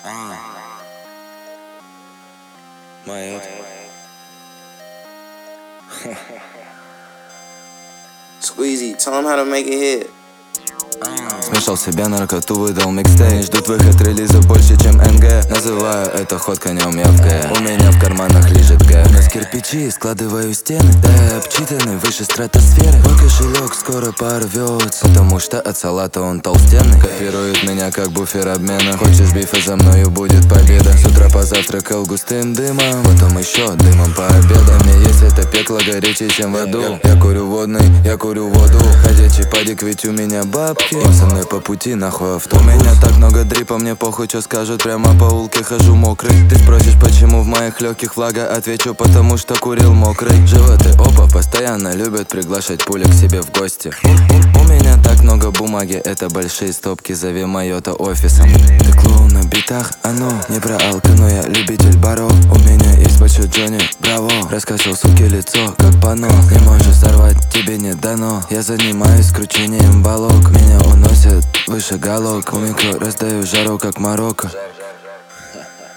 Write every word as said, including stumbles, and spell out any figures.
Ah. Майот. Squeezy, tell him how to make it hit. Смешал себе наркоту, выдал микстейп. Ждут выход релиза больше, чем эн гэ. Называю это ход конем, я в гэ. У меня в карманах лежит гэ. Нас кирпичи, складываю стены. Да, обчитаны выше стратосферы. Мой кошелек скоро порвется, потому что от салата он толстенный. Копирует меня как буфер обмена. Хочешь бифа, за мною будет победа. С утра позавтракал густым дымом, потом еще дымом пообедал. Мне есть это пекло горячее, чем в аду. Я, я курю водный, я курю воду. Ходячий падик, ведь у меня бабки. Он со мной по пути, нахуй авто. У меня так много дрипа, мне похуй, что скажут. Прямо по улке хожу мокрый. Ты спросишь, почему в моих легких влага? Отвечу, потому что курил мокрый. Животы опа постоянно любят приглашать пули к себе в гости. У, у меня так много бумаги, это большие стопки, зови Майота офисом. Ты клоун на битах, оно не про алко, но я любитель баров. У меня есть большой Джонни, браво. Раскачал суки лицо, как пано. Не можешь сорвать, тебе не дано. Я занимаюсь кручением балок. Меня уносят выше галок. У микро раздаю жару, как Марокко.